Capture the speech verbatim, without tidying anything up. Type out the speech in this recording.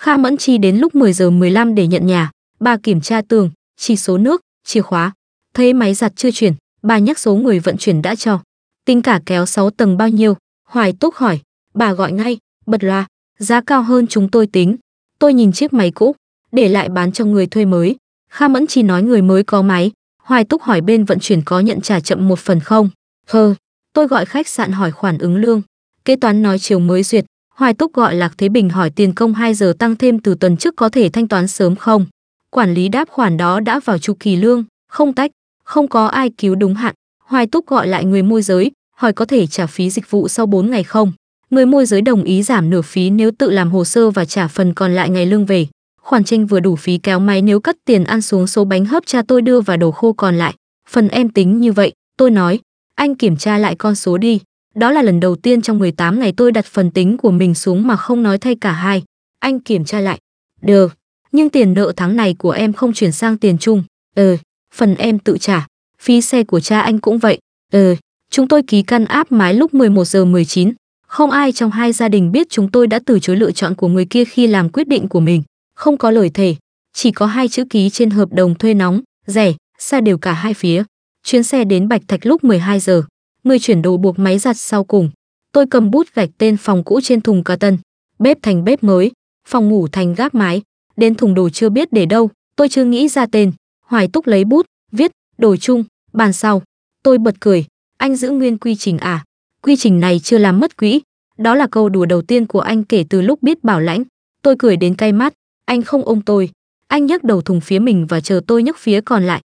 Kha Mẫn Chi đến lúc mười giờ mười lăm để nhận nhà. Bà kiểm tra tường, chỉ số nước, chìa khóa. Thấy máy giặt chưa chuyển, bà nhắc số người vận chuyển đã cho. Tính cả kéo sáu tầng bao nhiêu? Hoài Túc hỏi. Bà gọi ngay, bật loa. Giá cao hơn chúng tôi tính. Tôi nhìn chiếc máy cũ, để lại bán cho người thuê mới. Kha Mẫn Chi nói người mới có máy. Hoài Túc hỏi bên vận chuyển có nhận trả chậm một phần không? Hơ. Tôi gọi khách sạn hỏi khoản ứng lương. Kế toán nói chiều mới duyệt. Hoài Túc gọi Lạc Thế Bình hỏi tiền công hai giờ tăng thêm từ tuần trước có thể thanh toán sớm không? Quản lý đáp khoản đó đã vào chu kỳ lương, không tách, không có ai cứu đúng hạn. Hoài Túc gọi lại người môi giới, hỏi có thể trả phí dịch vụ sau bốn ngày không? Người môi giới đồng ý giảm nửa phí nếu tự làm hồ sơ và trả phần còn lại ngày lương về. Khoản tranh vừa đủ phí kéo máy nếu cất tiền ăn xuống số bánh hấp cha tôi đưa vào đồ khô còn lại. Phần em tính như vậy, tôi nói, anh kiểm tra lại con số đi. Đó là lần đầu tiên trong mười tám ngày tôi đặt phần tính của mình xuống mà không nói thay cả hai. Anh kiểm tra lại. Được, nhưng tiền nợ tháng này của em không chuyển sang tiền chung. Ừ, phần em tự trả. Phí xe của cha anh cũng vậy. Ừ, chúng tôi ký căn áp mái lúc mười một giờ mười chín. Không ai trong hai gia đình biết chúng tôi đã từ chối lựa chọn của người kia khi làm quyết định của mình. Không có lời thề, chỉ có hai chữ ký trên hợp đồng thuê nóng, rẻ, xa đều cả hai phía. Chuyến xe đến Bạch Thạch lúc mười hai giờ. Người chuyển đồ buộc máy giặt sau cùng. Tôi cầm bút gạch tên phòng cũ trên thùng cà tân. Bếp thành bếp mới, phòng ngủ thành gác mái. Đến thùng đồ chưa biết để đâu, tôi chưa nghĩ ra tên. Hoài Túc lấy bút, viết, đồ chung, bàn sau. Tôi bật cười, anh giữ nguyên quy trình à? Quy trình này chưa làm mất quỹ. Đó là câu đùa đầu tiên của anh kể từ lúc biết Bảo Lãnh. Tôi cười đến cay mắt, anh không ôm tôi. Anh nhấc đầu thùng phía mình và chờ tôi nhấc phía còn lại.